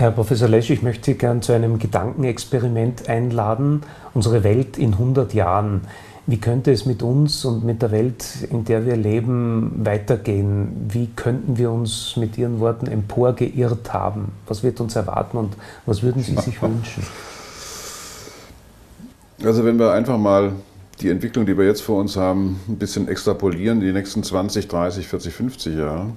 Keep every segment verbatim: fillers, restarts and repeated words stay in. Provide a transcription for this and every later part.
Herr Professor Lesch, ich möchte Sie gern zu einem Gedankenexperiment einladen. Unsere Welt in hundert Jahren. Wie könnte es mit uns und mit der Welt, in der wir leben, weitergehen? Wie könnten wir uns mit Ihren Worten emporgeirrt haben? Was wird uns erwarten und was würden Sie sich wünschen? Also wenn wir einfach mal die Entwicklung, die wir jetzt vor uns haben, ein bisschen extrapolieren, die nächsten zwanzig, dreißig, vierzig, fünfzig Jahre,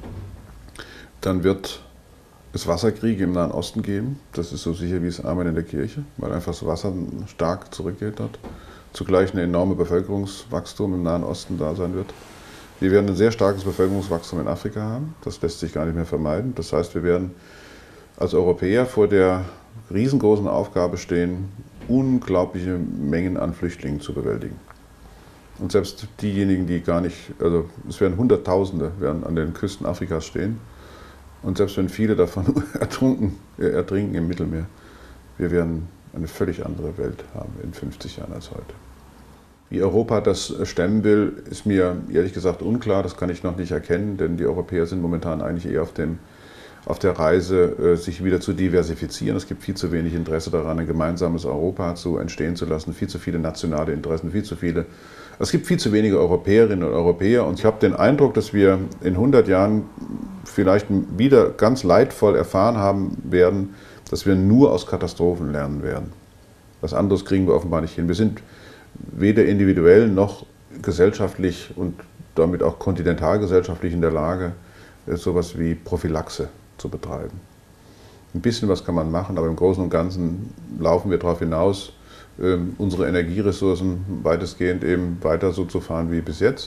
dann wird es Wasserkriege im Nahen Osten geben. Das ist so sicher wie das Amen in der Kirche, weil einfach das Wasser stark zurückgeht dort. Zugleich ein enormes Bevölkerungswachstum im Nahen Osten da sein wird. Wir werden ein sehr starkes Bevölkerungswachstum in Afrika haben. Das lässt sich gar nicht mehr vermeiden. Das heißt, wir werden als Europäer vor der riesengroßen Aufgabe stehen, unglaubliche Mengen an Flüchtlingen zu bewältigen. Und selbst diejenigen, die gar nicht, also es werden Hunderttausende werden an den Küsten Afrikas stehen. Und selbst wenn viele davon ertrunken, äh, ertrinken im Mittelmeer, wir werden eine völlig andere Welt haben in fünfzig Jahren als heute. Wie Europa das stemmen will, ist mir ehrlich gesagt unklar. Das kann ich noch nicht erkennen, denn die Europäer sind momentan eigentlich eher auf, dem, auf der Reise, sich wieder zu diversifizieren. Es gibt viel zu wenig Interesse daran, ein gemeinsames Europa zu entstehen zu lassen, viel zu viele nationale Interessen, viel zu viele. Es gibt viel zu wenige Europäerinnen und Europäer und ich habe den Eindruck, dass wir in hundert Jahren vielleicht wieder ganz leidvoll erfahren haben werden, dass wir nur aus Katastrophen lernen werden. Was anderes kriegen wir offenbar nicht hin. Wir sind weder individuell noch gesellschaftlich und damit auch kontinentalgesellschaftlich in der Lage, sowas wie Prophylaxe zu betreiben. Ein bisschen was kann man machen, aber im Großen und Ganzen laufen wir darauf hinaus, unsere Energieressourcen weitestgehend eben weiter so zu fahren wie bis jetzt.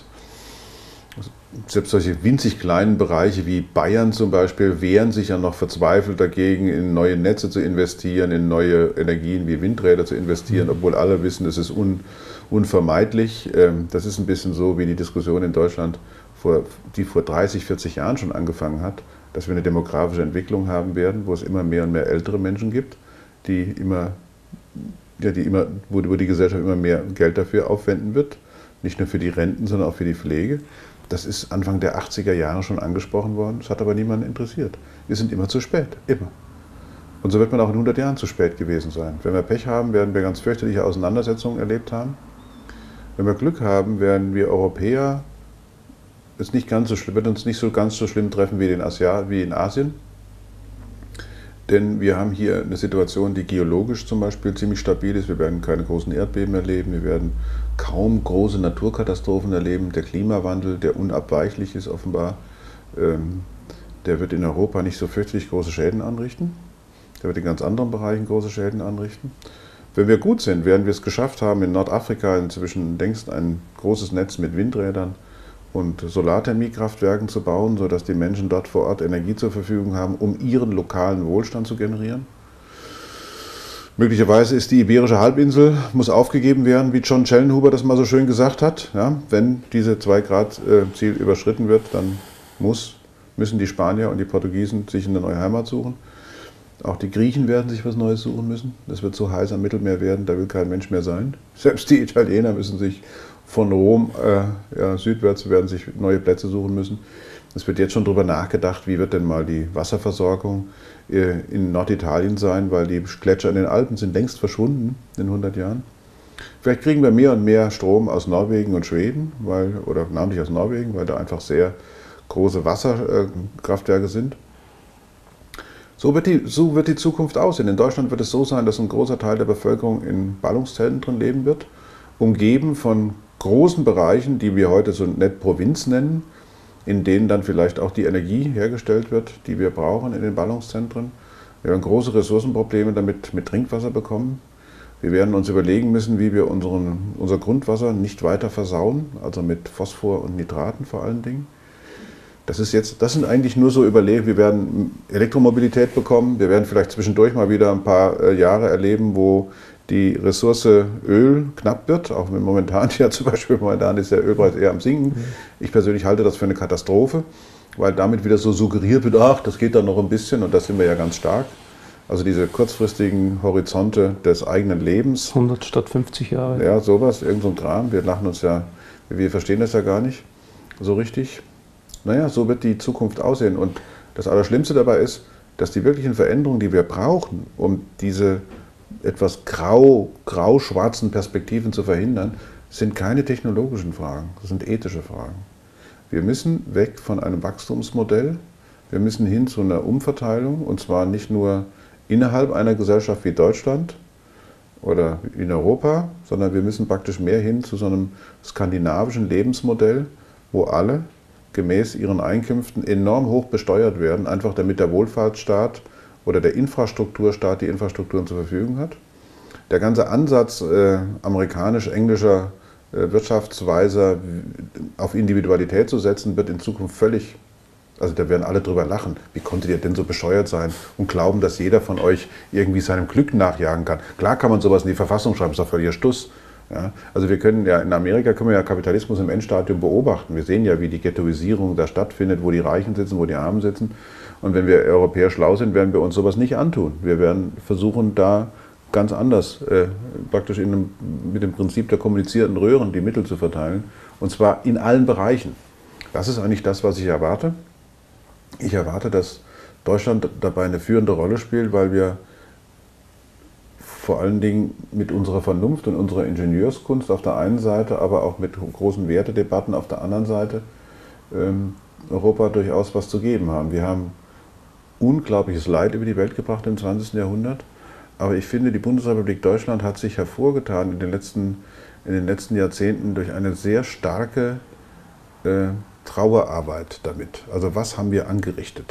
Selbst solche winzig kleinen Bereiche wie Bayern zum Beispiel wehren sich ja noch verzweifelt dagegen, in neue Netze zu investieren, in neue Energien wie Windräder zu investieren, obwohl alle wissen, es ist un, unvermeidlich. Das ist ein bisschen so wie die Diskussion in Deutschland, die vor dreißig, vierzig Jahren schon angefangen hat, dass wir eine demografische Entwicklung haben werden, wo es immer mehr und mehr ältere Menschen gibt, die immer, ja, die immer, wo die Gesellschaft immer mehr Geld dafür aufwenden wird, nicht nur für die Renten, sondern auch für die Pflege. Das ist Anfang der achtziger Jahre schon angesprochen worden, das hat aber niemanden interessiert. Wir sind immer zu spät, immer. Und so wird man auch in hundert Jahren zu spät gewesen sein. Wenn wir Pech haben, werden wir ganz fürchterliche Auseinandersetzungen erlebt haben. Wenn wir Glück haben, werden wir Europäer es nicht ganz so schlimm, wird uns nicht so ganz so schlimm treffen wie in, Asia, wie in Asien. Denn wir haben hier eine Situation, die geologisch zum Beispiel ziemlich stabil ist. Wir werden keine großen Erdbeben erleben, wir werden kaum große Naturkatastrophen erleben. Der Klimawandel, der unabweichlich ist offenbar, ähm, der wird in Europa nicht so fürchterlich große Schäden anrichten. Der wird in ganz anderen Bereichen große Schäden anrichten. Wenn wir gut sind, werden wir es geschafft haben, in Nordafrika inzwischen längst ein großes Netz mit Windrädern und Solarthermiekraftwerken zu bauen, sodass die Menschen dort vor Ort Energie zur Verfügung haben, um ihren lokalen Wohlstand zu generieren. Möglicherweise ist die Iberische Halbinsel, muss aufgegeben werden, wie John Schellenhuber das mal so schön gesagt hat. Ja, wenn diese zwei Grad Ziel überschritten wird, dann muss, müssen die Spanier und die Portugiesen sich eine neue Heimat suchen. Auch die Griechen werden sich was Neues suchen müssen. Es wird so heiß am Mittelmeer werden, da will kein Mensch mehr sein. Selbst die Italiener müssen sich von Rom äh, ja, südwärts werden sich neue Plätze suchen müssen. Es wird jetzt schon darüber nachgedacht, wie wird denn mal die Wasserversorgung äh, in Norditalien sein, weil die Gletscher in den Alpen sind längst verschwunden in hundert Jahren. Vielleicht kriegen wir mehr und mehr Strom aus Norwegen und Schweden, weil, oder namentlich aus Norwegen, weil da einfach sehr große Wasserkraftwerke sind. So wird, die, so wird die Zukunft aussehen. In Deutschland wird es so sein, dass ein großer Teil der Bevölkerung in Ballungszelten drin leben wird, umgeben von großen Bereichen, die wir heute so nett Provinz nennen, in denen dann vielleicht auch die Energie hergestellt wird, die wir brauchen in den Ballungszentren. Wir werden große Ressourcenprobleme damit mit Trinkwasser bekommen. Wir werden uns überlegen müssen, wie wir unseren, unser Grundwasser nicht weiter versauen, also mit Phosphor und Nitraten vor allen Dingen. Das ist jetzt, das sind eigentlich nur so Überlegungen. Wir werden Elektromobilität bekommen, wir werden vielleicht zwischendurch mal wieder ein paar Jahre erleben, wo die Ressource Öl knapp wird, auch wenn momentan ja zum Beispiel momentan ist der Ölpreis eher am Sinken. Ich persönlich halte das für eine Katastrophe, weil damit wieder so suggeriert wird, ach, das geht dann noch ein bisschen und das sind wir ja ganz stark. Also diese kurzfristigen Horizonte des eigenen Lebens. hundert statt fünfzig Jahre. Ja, sowas, irgend so ein Kram. Wir lachen uns ja, wir verstehen das ja gar nicht so richtig. Naja, so wird die Zukunft aussehen und das Allerschlimmste dabei ist, dass die wirklichen Veränderungen, die wir brauchen, um diese etwas grau, grau-schwarzen Perspektiven zu verhindern, sind keine technologischen Fragen, das sind ethische Fragen. Wir müssen weg von einem Wachstumsmodell, wir müssen hin zu einer Umverteilung, und zwar nicht nur innerhalb einer Gesellschaft wie Deutschland oder in Europa, sondern wir müssen praktisch mehr hin zu so einem skandinavischen Lebensmodell, wo alle gemäß ihren Einkünften enorm hoch besteuert werden, einfach damit der Wohlfahrtsstaat oder der Infrastrukturstaat die Infrastrukturen zur Verfügung hat. Der ganze Ansatz äh, amerikanisch-englischer äh, Wirtschaftsweise auf Individualität zu setzen, wird in Zukunft völlig, also da werden alle drüber lachen. Wie konntet ihr denn so bescheuert sein und glauben, dass jeder von euch irgendwie seinem Glück nachjagen kann? Klar kann man sowas in die Verfassung schreiben, ist doch völliger Stuss. Ja, also wir können ja, in Amerika können wir ja Kapitalismus im Endstadium beobachten. Wir sehen ja, wie die Ghettoisierung da stattfindet, wo die Reichen sitzen, wo die Armen sitzen. Und wenn wir Europäer schlau sind, werden wir uns sowas nicht antun. Wir werden versuchen, da ganz anders, äh, praktisch in einem, mit dem Prinzip der kommunizierten Röhren die Mittel zu verteilen. Und zwar in allen Bereichen. Das ist eigentlich das, was ich erwarte. Ich erwarte, dass Deutschland dabei eine führende Rolle spielt, weil wir vor allen Dingen mit unserer Vernunft und unserer Ingenieurskunst auf der einen Seite, aber auch mit großen Wertedebatten auf der anderen Seite ähm, Europa durchaus was zu geben haben. Wir haben unglaubliches Leid über die Welt gebracht im zwanzigsten Jahrhundert, aber ich finde, die Bundesrepublik Deutschland hat sich hervorgetan in den letzten, in den letzten Jahrzehnten durch eine sehr starke äh, Trauerarbeit damit. Also was haben wir angerichtet?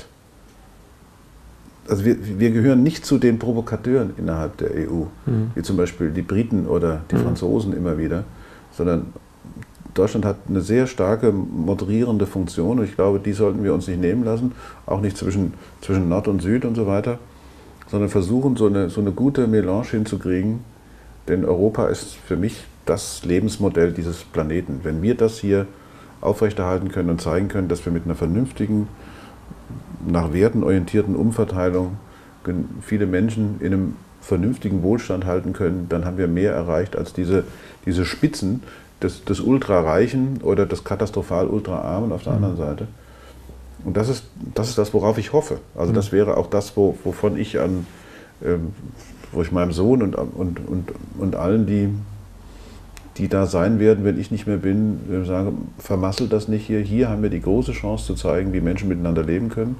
Also wir, wir gehören nicht zu den Provokateuren innerhalb der E U, mhm. wie zum Beispiel die Briten oder die mhm. Franzosen immer wieder, sondern Deutschland hat eine sehr starke moderierende Funktion und ich glaube, die sollten wir uns nicht nehmen lassen, auch nicht zwischen, zwischen Nord und Süd und so weiter, sondern versuchen, so eine, so eine gute Melange hinzukriegen, denn Europa ist für mich das Lebensmodell dieses Planeten. Wenn wir das hier aufrechterhalten können und zeigen können, dass wir mit einer vernünftigen, nach Werten orientierten Umverteilung viele Menschen in einem vernünftigen Wohlstand halten können, dann haben wir mehr erreicht als diese, diese Spitzen des, des Ultrareichen oder des katastrophal Ultraarmen auf der mhm. anderen Seite. Und das ist, das ist das, worauf ich hoffe. Also das wäre auch das, wo, wovon ich an, ähm, wo ich meinem Sohn und, und, und, und allen, die, die da sein werden, wenn ich nicht mehr bin, sagen, vermasselt das nicht hier. Hier haben wir die große Chance zu zeigen, wie Menschen miteinander leben können.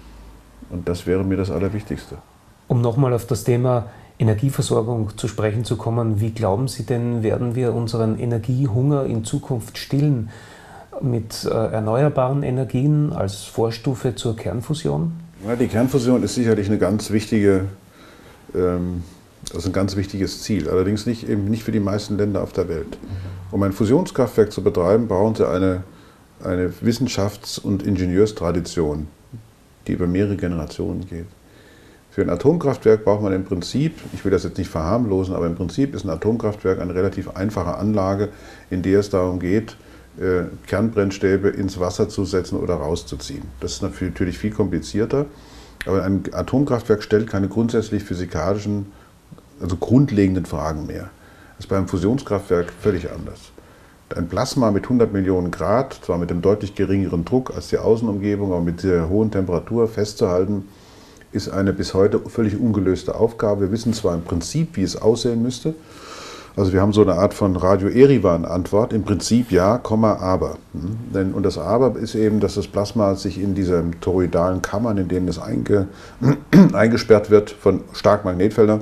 Und das wäre mir das Allerwichtigste. Um nochmal auf das Thema Energieversorgung zu sprechen zu kommen, wie glauben Sie denn, werden wir unseren Energiehunger in Zukunft stillen? Mit äh, erneuerbaren Energien als Vorstufe zur Kernfusion? Ja, die Kernfusion ist sicherlich eine ganz wichtige, ähm, das ist ein ganz wichtiges Ziel. Allerdings nicht, eben nicht für die meisten Länder auf der Welt. Um ein Fusionskraftwerk zu betreiben, brauchen Sie eine, eine Wissenschafts- und Ingenieurstradition, die über mehrere Generationen geht. Für ein Atomkraftwerk braucht man im Prinzip, ich will das jetzt nicht verharmlosen, aber im Prinzip ist ein Atomkraftwerk eine relativ einfache Anlage, in der es darum geht, äh, Kernbrennstäbe ins Wasser zu setzen oder rauszuziehen. Das ist natürlich viel komplizierter, aber ein Atomkraftwerk stellt keine grundsätzlich physikalischen, also grundlegenden Fragen mehr. Das ist beim Fusionskraftwerk völlig anders. Ein Plasma mit hundert Millionen Grad, zwar mit einem deutlich geringeren Druck als die Außenumgebung, aber mit sehr hohen Temperatur festzuhalten, ist eine bis heute völlig ungelöste Aufgabe. Wir wissen zwar im Prinzip, wie es aussehen müsste. Also wir haben so eine Art von Radio-Eriwan-Antwort. Im Prinzip ja, Komma, aber. Und das Aber ist eben, dass das Plasma sich in diesen toroidalen Kammern, in denen es einge, eingesperrt wird von starken Magnetfeldern,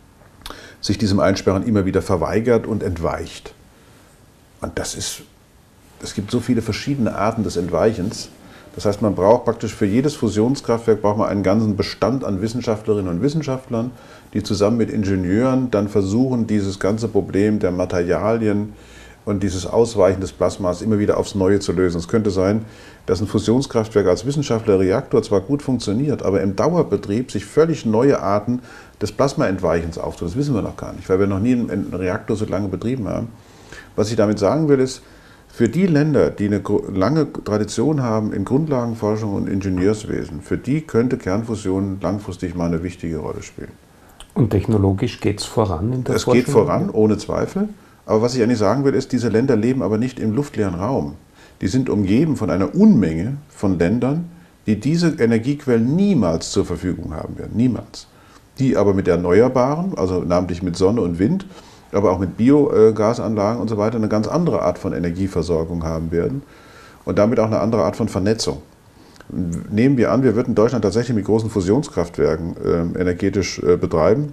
sich diesem Einsperren immer wieder verweigert und entweicht. Und das ist, es gibt so viele verschiedene Arten des Entweichens. Das heißt, man braucht praktisch für jedes Fusionskraftwerk braucht man einen ganzen Bestand an Wissenschaftlerinnen und Wissenschaftlern, die zusammen mit Ingenieuren dann versuchen, dieses ganze Problem der Materialien und dieses Ausweichen des Plasmas immer wieder aufs Neue zu lösen. Es könnte sein, dass ein Fusionskraftwerk als Wissenschaftlerreaktor zwar gut funktioniert, aber im Dauerbetrieb sich völlig neue Arten des Plasmaentweichens auftun. Das wissen wir noch gar nicht, weil wir noch nie einen Reaktor so lange betrieben haben. Was ich damit sagen will, ist, für die Länder, die eine lange Tradition haben in Grundlagenforschung und Ingenieurswesen, für die könnte Kernfusion langfristig mal eine wichtige Rolle spielen. Und technologisch geht es voran in der Es geht voran, ohne Zweifel. Aber was ich eigentlich sagen will, ist, diese Länder leben aber nicht im luftleeren Raum. Die sind umgeben von einer Unmenge von Ländern, die diese Energiequellen niemals zur Verfügung haben werden, niemals. Die aber mit Erneuerbaren, also namentlich mit Sonne und Wind, aber auch mit Biogasanlagen und so weiter, eine ganz andere Art von Energieversorgung haben werden und damit auch eine andere Art von Vernetzung. Nehmen wir an, wir würden Deutschland tatsächlich mit großen Fusionskraftwerken äh, energetisch äh, betreiben,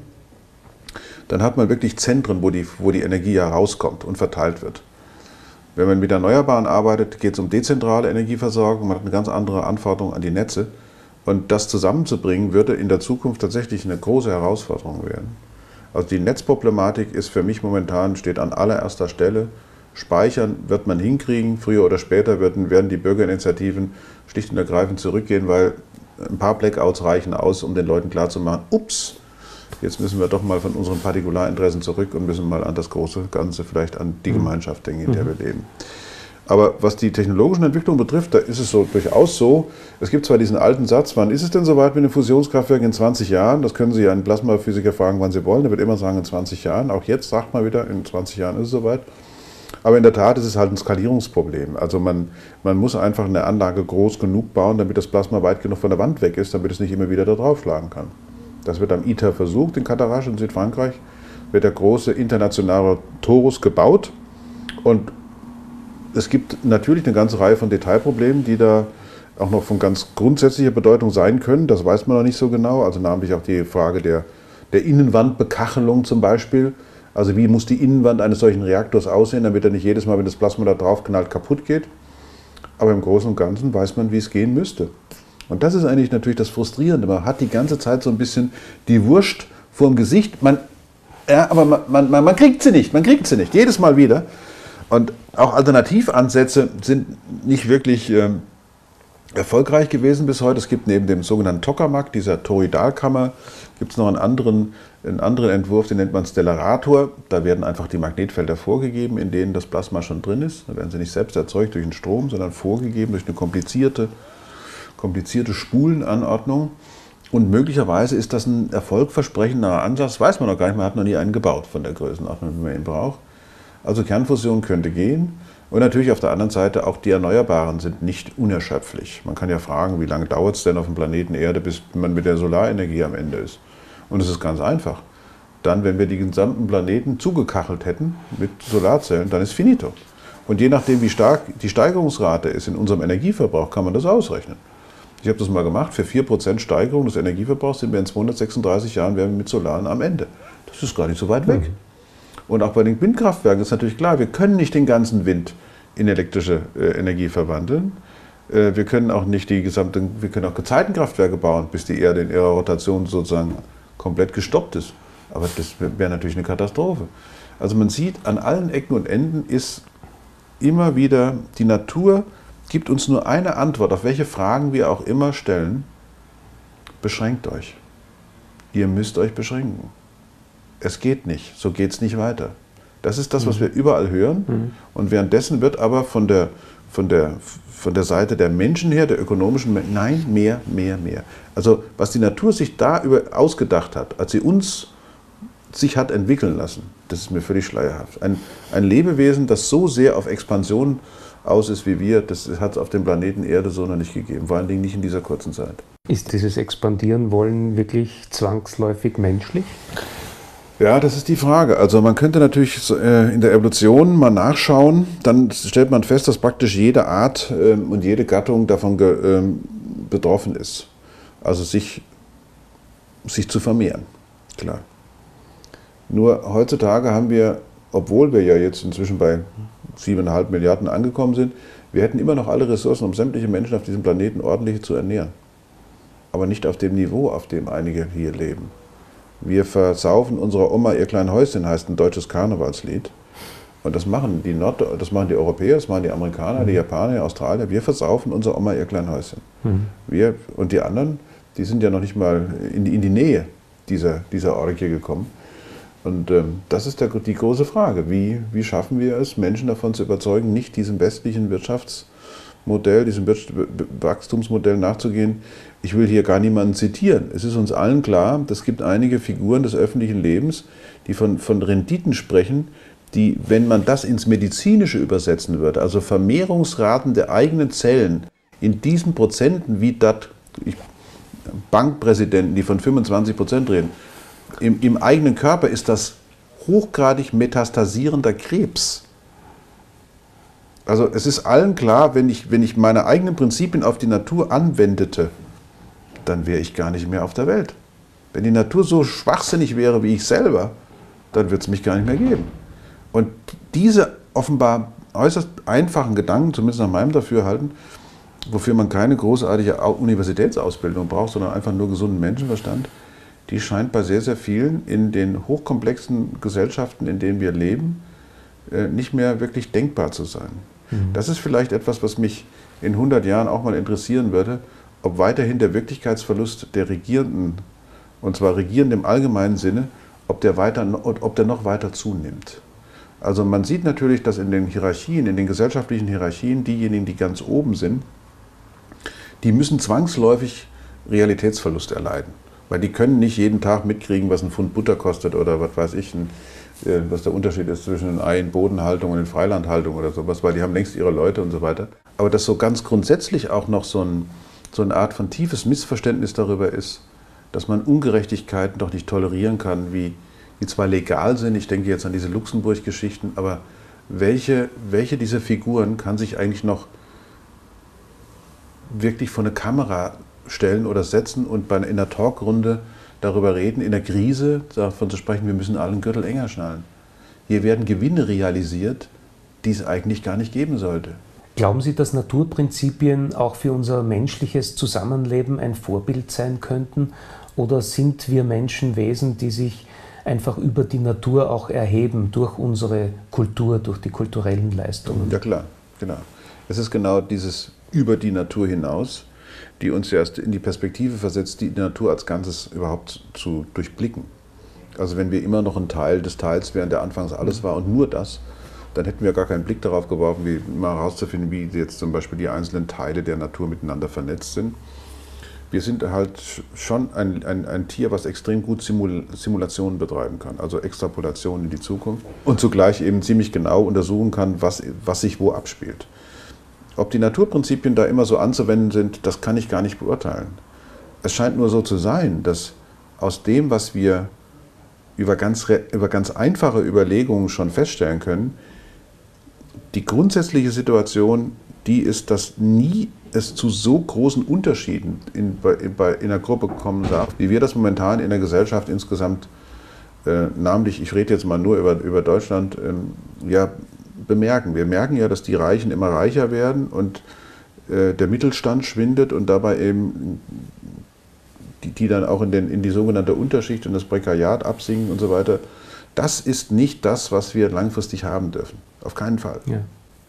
dann hat man wirklich Zentren, wo die, wo die Energie herauskommt und verteilt wird. Wenn man mit Erneuerbaren arbeitet, geht es um dezentrale Energieversorgung, man hat eine ganz andere Anforderung an die Netze. Und das zusammenzubringen, würde in der Zukunft tatsächlich eine große Herausforderung werden. Also die Netzproblematik ist für mich momentan, steht an allererster Stelle. Speichern wird man hinkriegen, früher oder später werden, werden die Bürgerinitiativen schlicht und ergreifend zurückgehen, weil ein paar Blackouts reichen aus, um den Leuten klarzumachen, ups, jetzt müssen wir doch mal von unseren Partikularinteressen zurück und müssen mal an das große Ganze, vielleicht an die Gemeinschaft denken, in der wir leben. Aber was die technologischen Entwicklungen betrifft, da ist es so durchaus so, es gibt zwar diesen alten Satz, wann ist es denn soweit mit dem Fusionskraftwerk? In zwanzig Jahren, das können Sie ja einen Plasmaphysiker fragen, wann Sie wollen, der wird immer sagen in zwanzig Jahren, auch jetzt sagt man wieder, in zwanzig Jahren ist es soweit. Aber in der Tat ist es halt ein Skalierungsproblem. Also man, man muss einfach eine Anlage groß genug bauen, damit das Plasma weit genug von der Wand weg ist, damit es nicht immer wieder da draufschlagen kann. Das wird am ITER versucht, in Cadarache in Südfrankreich, wird der große internationale Torus gebaut und es gibt natürlich eine ganze Reihe von Detailproblemen, die da auch noch von ganz grundsätzlicher Bedeutung sein können. Das weiß man noch nicht so genau. Also namentlich auch die Frage der, der Innenwandbekachelung zum Beispiel. Also wie muss die Innenwand eines solchen Reaktors aussehen, damit er nicht jedes Mal, wenn das Plasma da drauf knallt, kaputt geht. Aber im Großen und Ganzen weiß man, wie es gehen müsste. Und das ist eigentlich natürlich das Frustrierende. Man hat die ganze Zeit so ein bisschen die Wurst vor dem Gesicht. Man, ja, aber man, man, man kriegt sie nicht. Man kriegt sie nicht. Jedes Mal wieder. Und auch Alternativansätze sind nicht wirklich ähm, erfolgreich gewesen bis heute. Es gibt neben dem sogenannten Tokamak, dieser Toroidalkammer, gibt es noch einen anderen, einen anderen Entwurf, den nennt man Stellarator. Da werden einfach die Magnetfelder vorgegeben, in denen das Plasma schon drin ist. Da werden sie nicht selbst erzeugt durch den Strom, sondern vorgegeben durch eine komplizierte, komplizierte Spulenanordnung. Und möglicherweise ist das ein erfolgversprechender Ansatz, weiß man noch gar nicht, man hat noch nie einen gebaut von der Größenordnung, wie man ihn braucht. Also Kernfusion könnte gehen und natürlich auf der anderen Seite auch die Erneuerbaren sind nicht unerschöpflich. Man kann ja fragen, wie lange dauert es denn auf dem Planeten Erde, bis man mit der Solarenergie am Ende ist. Und es ist ganz einfach. Dann, wenn wir die gesamten Planeten zugekachelt hätten mit Solarzellen, dann ist finito. Und je nachdem, wie stark die Steigerungsrate ist in unserem Energieverbrauch, kann man das ausrechnen. Ich habe das mal gemacht, für vier Prozent Steigerung des Energieverbrauchs sind wir in zweihundertsechsunddreißig Jahren wären wir mit Solaren am Ende. Das ist gar nicht so weit weg. Mhm. Und auch bei den Windkraftwerken ist natürlich klar, wir können nicht den ganzen Wind in elektrische äh, Energie verwandeln. Äh, wir können auch nicht die gesamte, wir können auch Gezeitenkraftwerke bauen, bis die Erde in ihrer Rotation sozusagen komplett gestoppt ist. Aber das wäre natürlich eine Katastrophe. Also man sieht, an allen Ecken und Enden ist immer wieder, die Natur gibt uns nur eine Antwort, auf welche Fragen wir auch immer stellen. Beschränkt euch. Ihr müsst euch beschränken. Es geht nicht, so geht es nicht weiter. Das ist das, was wir überall hören. Mhm. Und währenddessen wird aber von der, von, der, von der Seite der Menschen her, der ökonomischen, nein, mehr, mehr, mehr. Also was die Natur sich da über ausgedacht hat, als sie uns sich hat entwickeln lassen, das ist mir völlig schleierhaft. Ein, ein Lebewesen, das so sehr auf Expansion aus ist wie wir, das hat es auf dem Planeten Erde so noch nicht gegeben, vor allen Dingen nicht in dieser kurzen Zeit. Ist dieses Expandieren wollen wirklich zwangsläufig menschlich? Ja, das ist die Frage. Also man könnte natürlich in der Evolution mal nachschauen, dann stellt man fest, dass praktisch jede Art und jede Gattung davon betroffen ist. Also sich, sich zu vermehren, klar. Nur heutzutage haben wir, obwohl wir ja jetzt inzwischen bei siebeneinhalb Milliarden angekommen sind, wir hätten immer noch alle Ressourcen, um sämtliche Menschen auf diesem Planeten ordentlich zu ernähren. Aber nicht auf dem Niveau, auf dem einige hier leben. Wir versaufen unserer Oma ihr kleines Häuschen, heißt ein deutsches Karnevalslied. Und das machen die Nord das machen die Europäer, das machen die Amerikaner, die Japaner, die Australier. Wir versaufen unserer Oma ihr kleines Häuschen. Mhm. Wir, und die anderen, die sind ja noch nicht mal in die, in die Nähe dieser, dieser Orgie gekommen. Und ähm, das ist der, die große Frage. Wie, wie schaffen wir es, Menschen davon zu überzeugen, nicht diesem westlichen Wirtschaftsmodell, diesem Wachstumsmodell nachzugehen? Ich will hier gar niemanden zitieren. Es ist uns allen klar, es gibt einige Figuren des öffentlichen Lebens, die von, von Renditen sprechen, die, wenn man das ins Medizinische übersetzen würde, also Vermehrungsraten der eigenen Zellen In diesen Prozenten, wie das Bankpräsidenten, die von fünfundzwanzig Prozent reden, im, im eigenen Körper ist das hochgradig metastasierender Krebs. Also es ist allen klar, wenn ich, wenn ich meine eigenen Prinzipien auf die Natur anwendete, dann wäre ich gar nicht mehr auf der Welt. Wenn die Natur so schwachsinnig wäre wie ich selber, dann wird es mich gar nicht mehr geben. Und diese offenbar äußerst einfachen Gedanken, zumindest nach meinem Dafürhalten, wofür man keine großartige Universitätsausbildung braucht, sondern einfach nur gesunden Menschenverstand, die scheint bei sehr, sehr vielen in den hochkomplexen Gesellschaften, in denen wir leben, nicht mehr wirklich denkbar zu sein. Mhm. Das ist vielleicht etwas, was mich in hundert Jahren auch mal interessieren würde, ob weiterhin der Wirklichkeitsverlust der Regierenden, und zwar Regierenden im allgemeinen Sinne, ob der, weiter, ob der noch weiter zunimmt. Also man sieht natürlich, dass in den Hierarchien, in den gesellschaftlichen Hierarchien, diejenigen, die ganz oben sind, die müssen zwangsläufig Realitätsverlust erleiden. Weil die können nicht jeden Tag mitkriegen, was ein Pfund Butter kostet oder was weiß ich, ein, was der Unterschied ist zwischen Ei in Bodenhaltung und in Freilandhaltung oder sowas, weil die haben längst ihre Leute und so weiter. Aber dass so ganz grundsätzlich auch noch so, ein, so eine Art von tiefes Missverständnis darüber ist, dass man Ungerechtigkeiten doch nicht tolerieren kann, wie die zwar legal sind, ich denke jetzt an diese Luxemburg-Geschichten, aber welche, welche dieser Figuren kann sich eigentlich noch wirklich vor eine Kamera stellen oder setzen und bei, in einer Talkrunde darüber reden, in der Krise davon zu sprechen, wir müssen alle einen Gürtel enger schnallen. Hier werden Gewinne realisiert, die es eigentlich gar nicht geben sollte. Glauben Sie, dass Naturprinzipien auch für unser menschliches Zusammenleben ein Vorbild sein könnten? Oder sind wir Menschen Wesen, die sich einfach über die Natur auch erheben, durch unsere Kultur, durch die kulturellen Leistungen? Ja klar, genau. Es ist genau dieses über die Natur hinaus, die uns erst in die Perspektive versetzt, die Natur als Ganzes überhaupt zu durchblicken. Also wenn wir immer noch ein Teil des Teils wären, der anfangs alles war und nur das, dann hätten wir gar keinen Blick darauf geworfen, wie mal herauszufinden, wie jetzt zum Beispiel die einzelnen Teile der Natur miteinander vernetzt sind. Wir sind halt schon ein, ein, ein Tier, was extrem gut Simul Simulationen betreiben kann, also Extrapolationen in die Zukunft und zugleich eben ziemlich genau untersuchen kann, was, was sich wo abspielt. Ob die Naturprinzipien da immer so anzuwenden sind, das kann ich gar nicht beurteilen. Es scheint nur so zu sein, dass aus dem, was wir über ganz, über ganz einfache Überlegungen schon feststellen können, die grundsätzliche Situation, die ist, dass nie es zu so großen Unterschieden in, in, in einer Gruppe kommen darf, wie wir das momentan in der Gesellschaft insgesamt, äh, namentlich, ich rede jetzt mal nur über, über Deutschland, ähm, ja, bemerken. Wir merken ja, dass die Reichen immer reicher werden und äh, der Mittelstand schwindet und dabei eben die, die dann auch in, den, in die sogenannte Unterschicht und das Prekariat absinken und so weiter. Das ist nicht das, was wir langfristig haben dürfen. Auf keinen Fall. Ja.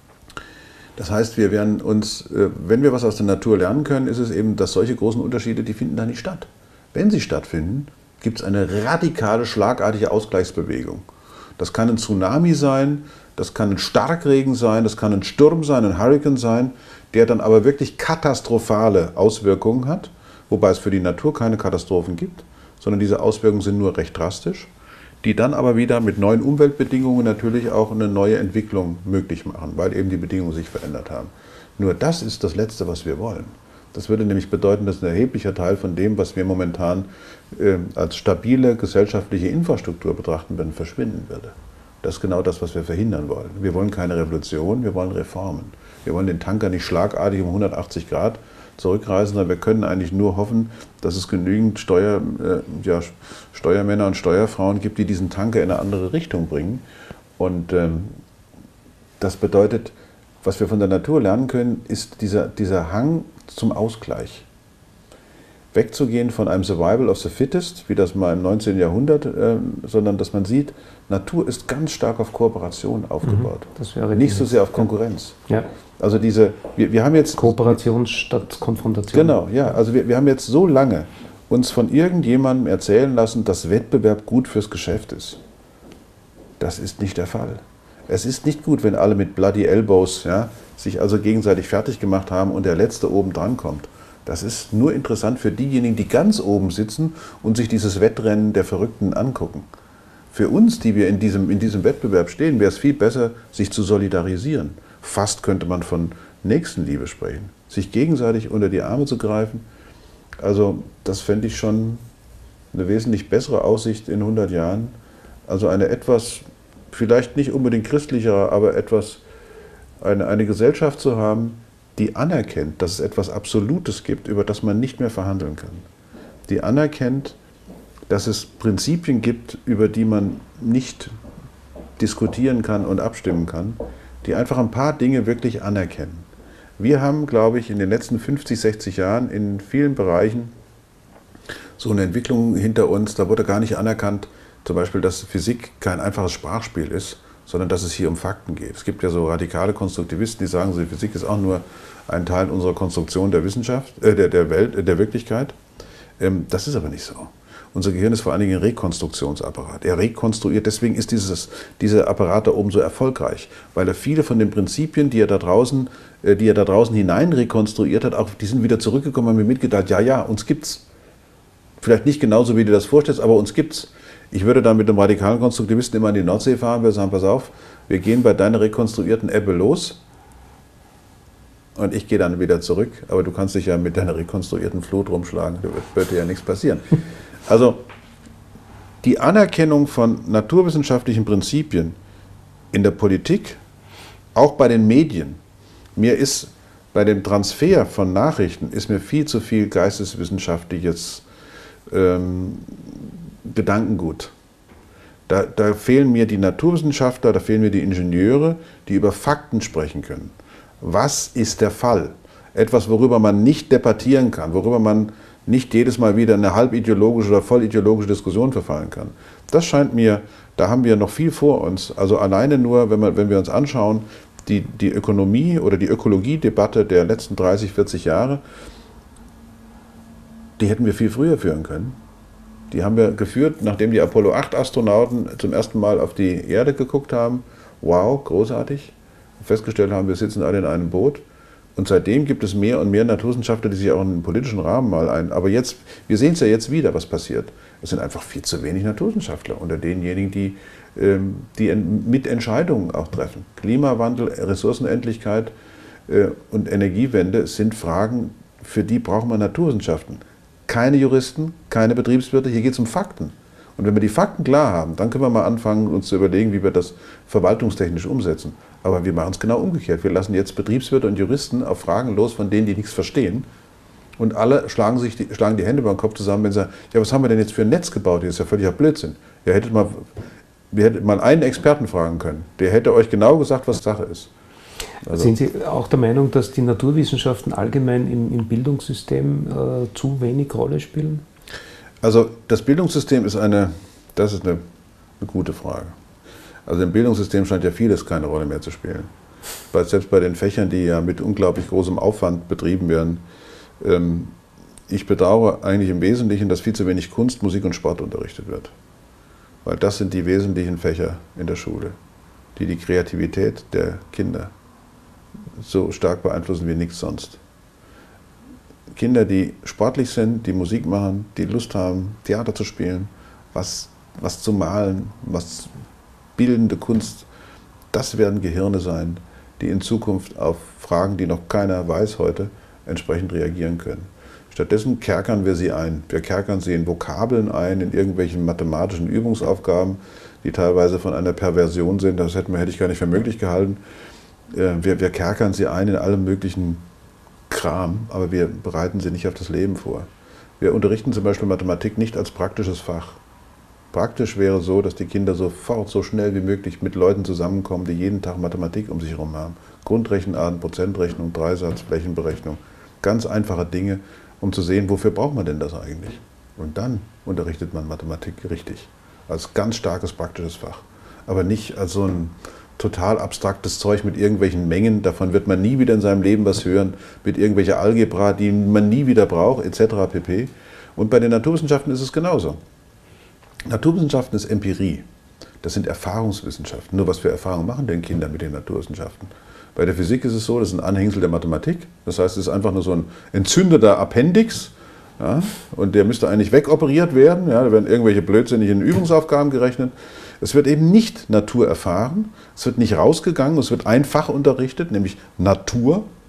Das heißt, wir werden uns, äh, wenn wir was aus der Natur lernen können, ist es eben, dass solche großen Unterschiede, die finden da nicht statt. Wenn sie stattfinden, gibt es eine radikale, schlagartige Ausgleichsbewegung. Das kann ein Tsunami sein, das kann ein Starkregen sein, das kann ein Sturm sein, ein Hurrikan sein, der dann aber wirklich katastrophale Auswirkungen hat, wobei es für die Natur keine Katastrophen gibt, sondern diese Auswirkungen sind nur recht drastisch, die dann aber wieder mit neuen Umweltbedingungen natürlich auch eine neue Entwicklung möglich machen, weil eben die Bedingungen sich verändert haben. Nur das ist das Letzte, was wir wollen. Das würde nämlich bedeuten, dass ein erheblicher Teil von dem, was wir momentan äh, als stabile gesellschaftliche Infrastruktur betrachten würden, verschwinden würde. Das ist genau das, was wir verhindern wollen. Wir wollen keine Revolution, wir wollen Reformen. Wir wollen den Tanker nicht schlagartig um hundertachtzig Grad zurückreisen, sondern wir können eigentlich nur hoffen, dass es genügend Steuer, äh, ja, Steuermänner und Steuerfrauen gibt, die diesen Tanker in eine andere Richtung bringen. Und ähm, das bedeutet, was wir von der Natur lernen können, ist dieser, dieser Hang zum Ausgleich. Wegzugehen von einem Survival of the Fittest, wie das mal im neunzehnten Jahrhundert, äh, sondern dass man sieht, Natur ist ganz stark auf Kooperation aufgebaut. Mhm, das wäre nicht so sehr auf Konkurrenz. Ja. Also diese, wir, wir haben jetzt... Kooperation statt Konfrontation. Genau, ja. Also wir, wir haben jetzt so lange uns von irgendjemandem erzählen lassen, dass Wettbewerb gut fürs Geschäft ist. Das ist nicht der Fall. Es ist nicht gut, wenn alle mit Bloody Elbows, ja, sich also gegenseitig fertig gemacht haben und der Letzte oben dran kommt. Das ist nur interessant für diejenigen, die ganz oben sitzen und sich dieses Wettrennen der Verrückten angucken. Für uns, die wir in diesem, in diesem Wettbewerb stehen, wäre es viel besser, sich zu solidarisieren. Fast könnte man von Nächstenliebe sprechen. sich gegenseitig unter die Arme zu greifen. Also das fände ich schon eine wesentlich bessere Aussicht in hundert Jahren. Also eine etwas, vielleicht nicht unbedingt christlichere, aber etwas, eine, eine Gesellschaft zu haben, die anerkennt, dass es etwas Absolutes gibt, über das man nicht mehr verhandeln kann. Die anerkennt, dass es Prinzipien gibt, über die man nicht diskutieren kann und abstimmen kann, die einfach ein paar Dinge wirklich anerkennen. Wir haben, glaube ich, in den letzten fünfzig, sechzig Jahren in vielen Bereichen so eine Entwicklung hinter uns, da wurde gar nicht anerkannt, zum Beispiel, dass Physik kein einfaches Sprachspiel ist, sondern dass es hier um Fakten geht. Es gibt ja so radikale Konstruktivisten, die sagen, so, Physik ist auch nur ein Teil unserer Konstruktion der Wissenschaft, äh, der, der Welt, äh, der Wirklichkeit. Ähm, das ist aber nicht so. Unser Gehirn ist vor allen Dingen ein Rekonstruktionsapparat. Er rekonstruiert, deswegen ist dieses, dieser Apparat da oben so erfolgreich, weil er viele von den Prinzipien, die er da draußen, äh, die er da draußen hinein rekonstruiert hat, auch die sind wieder zurückgekommen und haben mir mitgeteilt, ja, ja, uns gibt's. Vielleicht nicht genauso, wie du das vorstellst, aber uns gibt's. Ich würde dann mit einem radikalen Konstruktivisten immer an die Nordsee fahren, wir sagen, pass auf, wir gehen bei deiner rekonstruierten Ebbe los und ich gehe dann wieder zurück, aber du kannst dich ja mit deiner rekonstruierten Flut rumschlagen, da wird, wird dir ja nichts passieren. Also die Anerkennung von naturwissenschaftlichen Prinzipien in der Politik, auch bei den Medien, mir ist bei dem Transfer von Nachrichten, ist mir viel zu viel geisteswissenschaftliches ähm, Gedankengut. Da, da fehlen mir die Naturwissenschaftler, da fehlen mir die Ingenieure, die über Fakten sprechen können. Was ist der Fall? Etwas, worüber man nicht debattieren kann, worüber man nicht jedes Mal wieder in eine halbideologische oder vollideologische Diskussion verfallen kann. Das scheint mir, da haben wir noch viel vor uns. Also alleine nur, wenn, man, wenn wir uns anschauen, die, die Ökonomie oder die Ökologiedebatte der letzten dreißig, vierzig Jahre, die hätten wir viel früher führen können. Die haben wir geführt, nachdem die Apollo acht Astronauten zum ersten Mal auf die Erde geguckt haben. Wow, großartig. Festgestellt haben, wir sitzen alle in einem Boot. Und seitdem gibt es mehr und mehr Naturwissenschaftler, die sich auch in den politischen Rahmen mal ein... Aber jetzt, wir sehen es ja jetzt wieder, was passiert. Es sind einfach viel zu wenig Naturwissenschaftler unter denjenigen, die, die mit Entscheidungen auch treffen. Klimawandel, Ressourcenendlichkeit und Energiewende sind Fragen, für die braucht man Naturwissenschaften. Keine Juristen, keine Betriebswirte, hier geht es um Fakten. Und wenn wir die Fakten klar haben, dann können wir mal anfangen, uns zu überlegen, wie wir das verwaltungstechnisch umsetzen. Aber wir machen es genau umgekehrt. Wir lassen jetzt Betriebswirte und Juristen auf Fragen los, von denen die nichts verstehen. Und alle schlagen, sich die, schlagen die Hände beim Kopf zusammen, wenn sie sagen, ja, was haben wir denn jetzt für ein Netz gebaut? Das ist ja völliger Blödsinn. Ihr hättet mal, wir hättet mal einen Experten fragen können. Der hätte euch genau gesagt, was Sache ist. Also sind Sie auch der Meinung, dass die Naturwissenschaften allgemein im, im Bildungssystem äh, zu wenig Rolle spielen? Also das Bildungssystem ist eine, das ist eine, eine gute Frage. Also im Bildungssystem scheint ja vieles keine Rolle mehr zu spielen. Weil selbst bei den Fächern, die ja mit unglaublich großem Aufwand betrieben werden, ähm, ich bedauere eigentlich im Wesentlichen, dass viel zu wenig Kunst, Musik und Sport unterrichtet wird. Weil das sind die wesentlichen Fächer in der Schule, die die Kreativität der Kinder so stark beeinflussen wie nichts sonst. Kinder, die sportlich sind, die Musik machen, die Lust haben, Theater zu spielen, was, was zu malen, was bildende Kunst, das werden Gehirne sein, die in Zukunft auf Fragen, die noch keiner weiß heute, entsprechend reagieren können. Stattdessen kerkern wir sie ein. Wir kerkern sie in Vokabeln ein, in irgendwelchen mathematischen Übungsaufgaben, die teilweise von einer Perversion sind. Das hätte, hätte ich gar nicht für möglich gehalten. Wir, wir kerkern sie ein in allem möglichen Kram, aber wir bereiten sie nicht auf das Leben vor. Wir unterrichten zum Beispiel Mathematik nicht als praktisches Fach. Praktisch wäre so, dass die Kinder sofort so schnell wie möglich mit Leuten zusammenkommen, die jeden Tag Mathematik um sich herum haben. Grundrechenarten, Prozentrechnung, Dreisatz, Flächenberechnung. Ganz einfache Dinge, um zu sehen, wofür braucht man denn das eigentlich? Und dann unterrichtet man Mathematik richtig. Als ganz starkes praktisches Fach. Aber nicht als so ein total abstraktes Zeug mit irgendwelchen Mengen. Davon wird man nie wieder in seinem Leben was hören. Mit irgendwelcher Algebra, die man nie wieder braucht, et cetera pp. Und bei den Naturwissenschaften ist es genauso. Naturwissenschaften ist Empirie. Das sind Erfahrungswissenschaften. Nur was für Erfahrungen machen denn Kinder mit den Naturwissenschaften? Bei der Physik ist es so, das ist ein Anhängsel der Mathematik. Das heißt, es ist einfach nur so ein entzündeter Appendix. Ja, und der müsste eigentlich wegoperiert werden. Ja, da werden irgendwelche blödsinnigen Übungsaufgaben gerechnet. Es wird eben nicht Natur erfahren. Es wird nicht rausgegangen. Es wird ein Fach unterrichtet, nämlich Natur.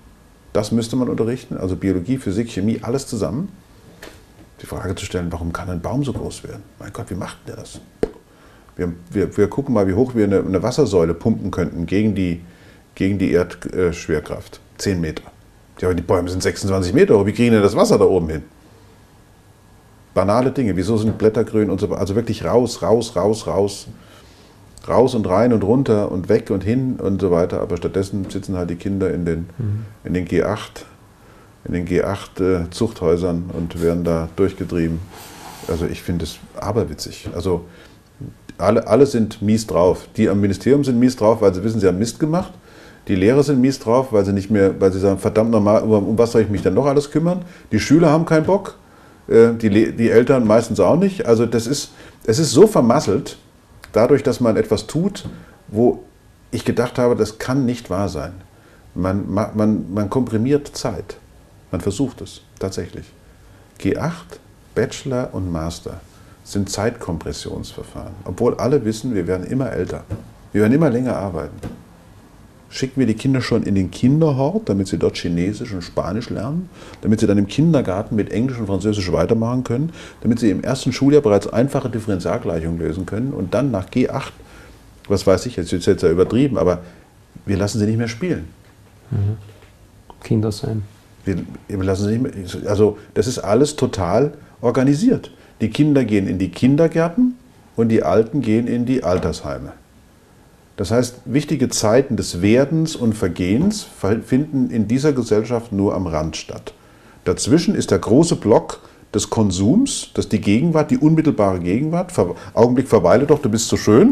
Das müsste man unterrichten, also Biologie, Physik, Chemie, alles zusammen. Die Frage zu stellen, warum kann ein Baum so groß werden? Mein Gott, wie macht der das? Wir, wir, wir gucken mal, wie hoch wir eine, eine Wassersäule pumpen könnten gegen die, gegen die Erdschwerkraft. zehn Meter. Ja, aber die Bäume sind sechsundzwanzig Meter hoch. Wie kriegen wir das Wasser da oben hin? Banale Dinge. Wieso sind Blätter grün und so weiter? Also wirklich raus, raus, raus, raus. Raus und rein und runter und weg und hin und so weiter. Aber stattdessen sitzen halt die Kinder in den, mhm. in den G acht, in den G acht äh, Zuchthäusern und werden da durchgetrieben. Also ich finde es aberwitzig. Also alle, alle sind mies drauf. Die am Ministerium sind mies drauf, weil sie wissen, sie haben Mist gemacht. Die Lehrer sind mies drauf, weil sie nicht mehr, weil sie sagen, verdammt nochmal, um was soll ich mich denn noch alles kümmern? Die Schüler haben keinen Bock, äh, die, die Eltern meistens auch nicht. Also das ist, es ist so vermasselt, dadurch, dass man etwas tut, wo ich gedacht habe, das kann nicht wahr sein. Man, man, man komprimiert Zeit. Man versucht es, tatsächlich. G acht, Bachelor und Master sind Zeitkompressionsverfahren. Obwohl alle wissen, wir werden immer älter. Wir werden immer länger arbeiten. Schicken wir die Kinder schon in den Kinderhort, damit sie dort Chinesisch und Spanisch lernen, damit sie dann im Kindergarten mit Englisch und Französisch weitermachen können, damit sie im ersten Schuljahr bereits einfache Differentialgleichungen lösen können und dann nach G acht, was weiß ich, jetzt ist jetzt ja übertrieben, aber wir lassen sie nicht mehr spielen. Mhm. Kinder sein. Wir, wir lassen sie nicht mehr, also das ist alles total organisiert. Die Kinder gehen in die Kindergärten und die Alten gehen in die Altersheime. Das heißt, wichtige Zeiten des Werdens und Vergehens finden in dieser Gesellschaft nur am Rand statt. Dazwischen ist der große Block des Konsums, das ist die Gegenwart, die unmittelbare Gegenwart. Augenblick, verweile doch, du bist so schön.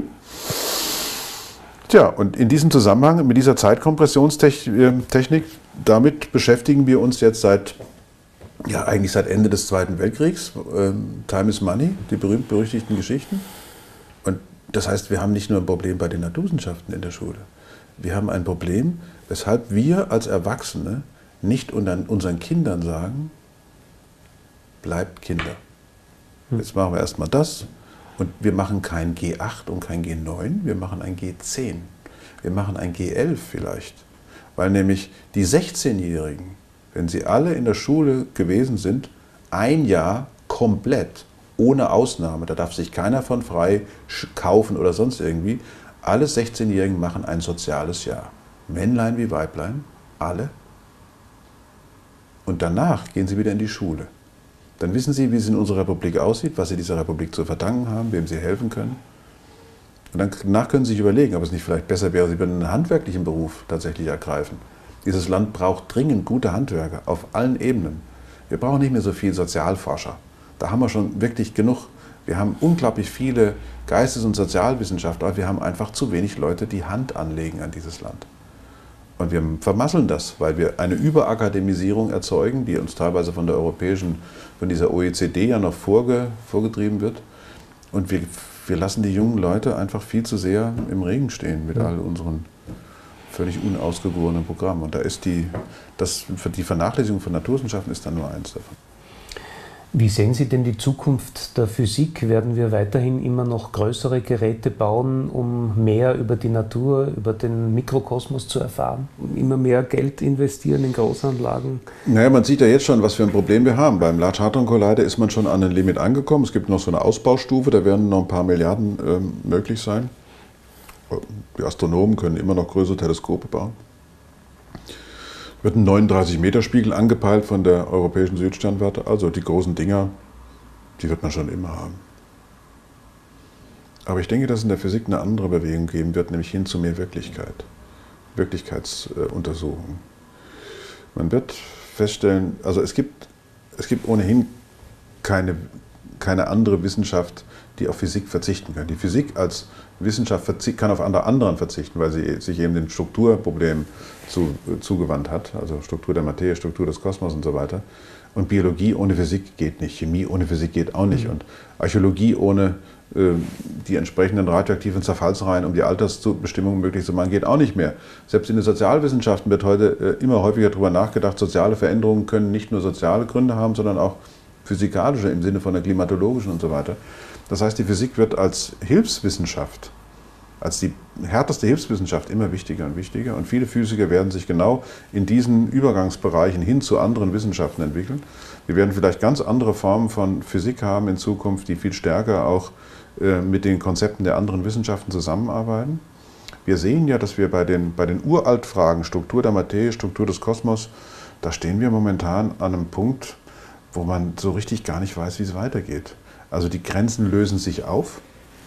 Tja, und in diesem Zusammenhang, mit dieser Zeitkompressionstechnik, damit beschäftigen wir uns jetzt seit, ja eigentlich seit Ende des Zweiten Weltkriegs. Time is Money, die berühmt-berüchtigten Geschichten. Und das heißt, wir haben nicht nur ein Problem bei den Naturwissenschaften in der Schule. Wir haben ein Problem, weshalb wir als Erwachsene nicht unseren Kindern sagen, bleibt Kinder. Jetzt machen wir erstmal das und wir machen kein G acht und kein G neun, wir machen ein G zehn. Wir machen ein G elf vielleicht. Weil nämlich die sechzehnjährigen, wenn sie alle in der Schule gewesen sind, ein Jahr komplett ohne Ausnahme, da darf sich keiner von frei kaufen oder sonst irgendwie. Alle sechzehnjährigen machen ein soziales Jahr. Männlein wie Weiblein, alle. Und danach gehen sie wieder in die Schule. Dann wissen sie, wie es in unserer Republik aussieht, was sie dieser Republik zu verdanken haben, wem sie helfen können. Und danach können sie sich überlegen, ob es nicht vielleicht besser wäre, sie würden einen handwerklichen Beruf tatsächlich ergreifen. Dieses Land braucht dringend gute Handwerker auf allen Ebenen. Wir brauchen nicht mehr so viel Sozialforscher. Da haben wir schon wirklich genug. Wir haben unglaublich viele Geistes- und Sozialwissenschaftler, aber wir haben einfach zu wenig Leute, die Hand anlegen an dieses Land. Und wir vermasseln das, weil wir eine Überakademisierung erzeugen, die uns teilweise von der europäischen, von dieser O E C D ja noch vorge, vorgetrieben wird. Und wir, wir lassen die jungen Leute einfach viel zu sehr im Regen stehen mit all unseren völlig unausgegorenen Programmen. Und da ist die, das, die Vernachlässigung von Naturwissenschaften ist dann nur eins davon. Wie sehen Sie denn die Zukunft der Physik? Werden wir weiterhin immer noch größere Geräte bauen, um mehr über die Natur, über den Mikrokosmos zu erfahren? Immer mehr Geld investieren in Großanlagen? Naja, man sieht ja jetzt schon, was für ein Problem wir haben. Beim Large Hadron Collider ist man schon an ein Limit angekommen. Es gibt noch so eine Ausbaustufe, da werden noch ein paar Milliarden äh, möglich sein. Die Astronomen können immer noch größere Teleskope bauen. Wird ein neununddreißig Meter Spiegel angepeilt von der Europäischen Südsternwarte. Also die großen Dinger, die wird man schon immer haben. Aber ich denke, dass es in der Physik eine andere Bewegung geben wird, nämlich hin zu mehr Wirklichkeit. Wirklichkeitsuntersuchungen. Man wird feststellen, also es gibt, es gibt ohnehin keine, keine andere Wissenschaft, die auf Physik verzichten kann. Die Physik als Wissenschaft kann auf andere anderen verzichten, weil sie sich eben den Strukturproblemen zu, zugewandt hat, also Struktur der Materie, Struktur des Kosmos und so weiter. Und Biologie ohne Physik geht nicht, Chemie ohne Physik geht auch nicht. Mhm. Und Archäologie ohne äh, die entsprechenden radioaktiven Zerfallsreihen, um die Altersbestimmung möglich zu machen, geht auch nicht mehr. Selbst in den Sozialwissenschaften wird heute äh, immer häufiger darüber nachgedacht, soziale Veränderungen können nicht nur soziale Gründe haben, sondern auch physikalische im Sinne von der klimatologischen und so weiter. Das heißt, die Physik wird als Hilfswissenschaft als die härteste Hilfswissenschaft immer wichtiger und wichtiger. Und viele Physiker werden sich genau in diesen Übergangsbereichen hin zu anderen Wissenschaften entwickeln. Wir werden vielleicht ganz andere Formen von Physik haben in Zukunft, die viel stärker auch äh, mit den Konzepten der anderen Wissenschaften zusammenarbeiten. Wir sehen ja, dass wir bei den, bei den Uraltfragen, Struktur der Materie, Struktur des Kosmos, da stehen wir momentan an einem Punkt, wo man so richtig gar nicht weiß, wie es weitergeht. Also die Grenzen lösen sich auf.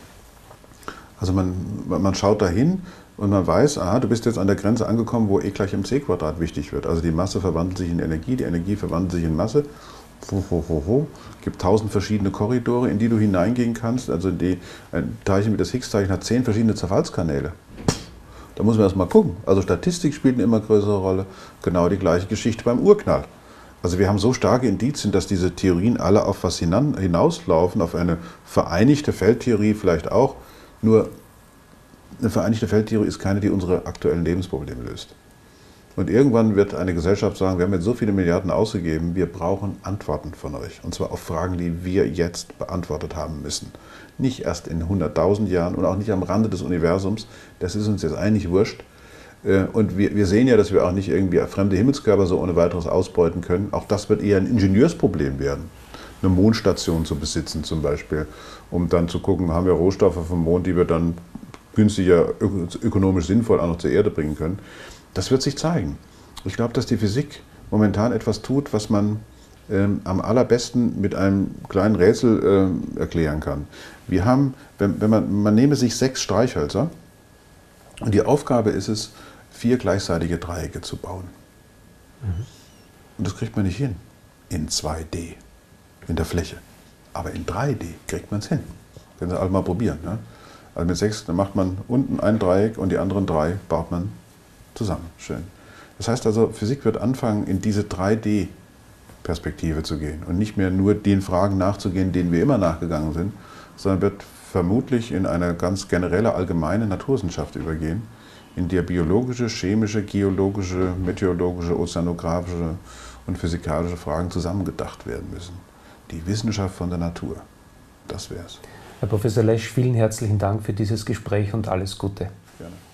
Also man, man schaut dahin und man weiß, aha, du bist jetzt an der Grenze angekommen, wo E gleich mc Quadrat wichtig wird. Also die Masse verwandelt sich in Energie, die Energie verwandelt sich in Masse. Ho, ho, ho, ho. Es gibt tausend verschiedene Korridore, in die du hineingehen kannst. Also die, ein Teilchen wie das Higgs-Teilchen hat zehn verschiedene Zerfallskanäle. Da muss man erst mal gucken. Also Statistik spielt eine immer größere Rolle. Genau die gleiche Geschichte beim Urknall. Also wir haben so starke Indizien, dass diese Theorien alle auf was hinauslaufen, auf eine vereinigte Feldtheorie vielleicht auch. Nur eine vereinigte Feldtheorie ist keine, die unsere aktuellen Lebensprobleme löst. Und irgendwann wird eine Gesellschaft sagen, wir haben jetzt so viele Milliarden ausgegeben, wir brauchen Antworten von euch. Und zwar auf Fragen, die wir jetzt beantwortet haben müssen. Nicht erst in hunderttausend Jahren und auch nicht am Rande des Universums. Das ist uns jetzt eigentlich wurscht. Und wir, wir sehen ja, dass wir auch nicht irgendwie fremde Himmelskörper so ohne weiteres ausbeuten können. Auch das wird eher ein Ingenieursproblem werden. Eine Mondstation zu besitzen zum Beispiel, um dann zu gucken, haben wir Rohstoffe vom Mond, die wir dann günstiger, ökonomisch sinnvoll auch noch zur Erde bringen können. Das wird sich zeigen. Ich glaube, dass die Physik momentan etwas tut, was man ähm, am allerbesten mit einem kleinen Rätsel ähm, erklären kann. Wir haben, wenn, wenn man, man nehme sich sechs Streichhölzer und die Aufgabe ist es, vier gleichseitige Dreiecke zu bauen. Mhm. Und das kriegt man nicht hin in zwei D, in der Fläche. Aber in drei D kriegt man es hin. Können Sie alle mal probieren. Ne? Also mit sechs, dann macht man unten ein Dreieck und die anderen drei baut man zusammen. Schön. Das heißt also, Physik wird anfangen, in diese drei D Perspektive zu gehen und nicht mehr nur den Fragen nachzugehen, denen wir immer nachgegangen sind, sondern wird vermutlich in eine ganz generelle, allgemeine Naturwissenschaft übergehen, in der biologische, chemische, geologische, meteorologische, ozeanografische und physikalische Fragen zusammengedacht werden müssen. Die Wissenschaft von der Natur. Das wär's. Herr Professor Lesch, vielen herzlichen Dank für dieses Gespräch und alles Gute. Gerne.